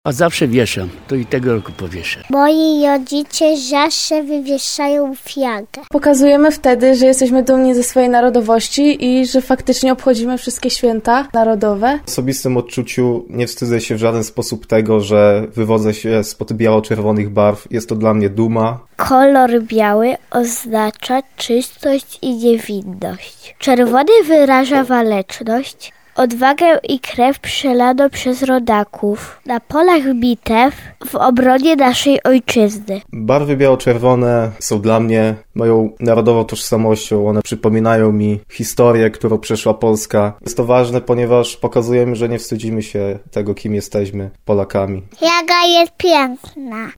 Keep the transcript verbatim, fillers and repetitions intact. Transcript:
A zawsze wieszam, to i tego roku powieszę. Moi rodzice zawsze wywieszają flagę. Pokazujemy wtedy, że jesteśmy dumni ze swojej narodowości i że faktycznie obchodzimy wszystkie święta narodowe. W osobistym odczuciu nie wstydzę się w żaden sposób tego, że wywodzę się spod biało-czerwonych barw. Jest to dla mnie duma. Kolor biały oznacza czystość i niewinność. Czerwony wyraża waleczność, odwagę i krew przelano przez rodaków na polach bitew w obronie naszej ojczyzny. Barwy biało-czerwone są dla mnie moją narodową tożsamością. One przypominają mi historię, którą przeszła Polska. Jest to ważne, ponieważ pokazujemy, że nie wstydzimy się tego, kim jesteśmy, Polakami. Flaga jest piękna.